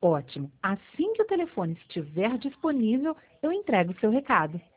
Ótimo. Assim que o telefone estiver disponível, eu entrego o seu recado.